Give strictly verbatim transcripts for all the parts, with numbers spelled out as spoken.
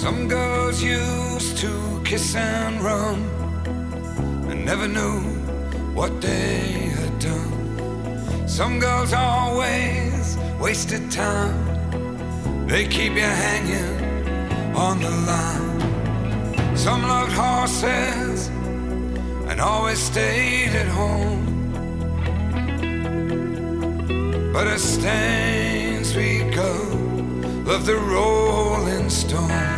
Some girls used to kiss and run and never knew what they had done. Some girls always wasted time. They keep you hanging on the line. Some loved horses and always stayed at home. But as stains we go, love the Rolling Stones.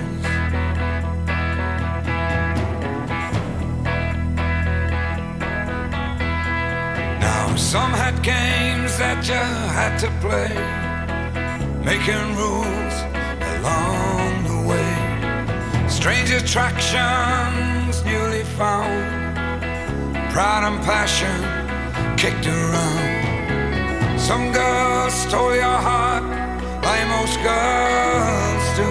Now some had games that you had to play, making rules along the way. Strange attractions newly found, pride and passion kicked around. Some girls stole your heart like most girls do,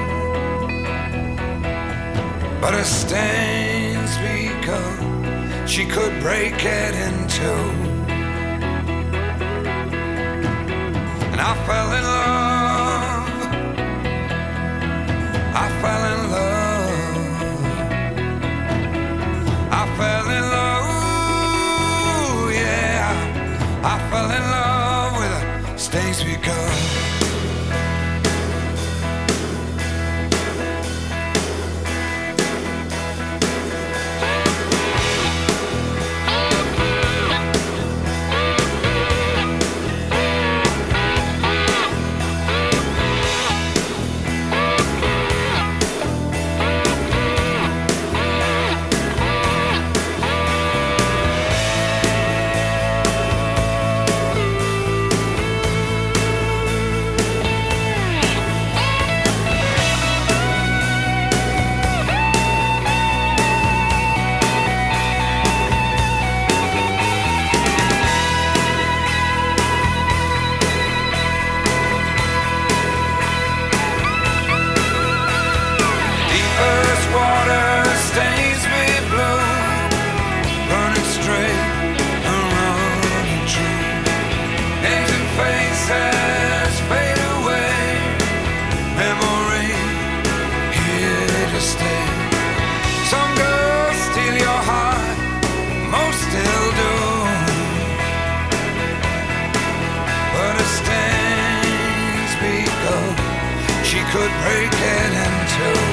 but as stains become, she could break it in two. And I fell in love, I fell in love, I fell in love, ooh, yeah, I fell in love with the stains become. Could break it in two.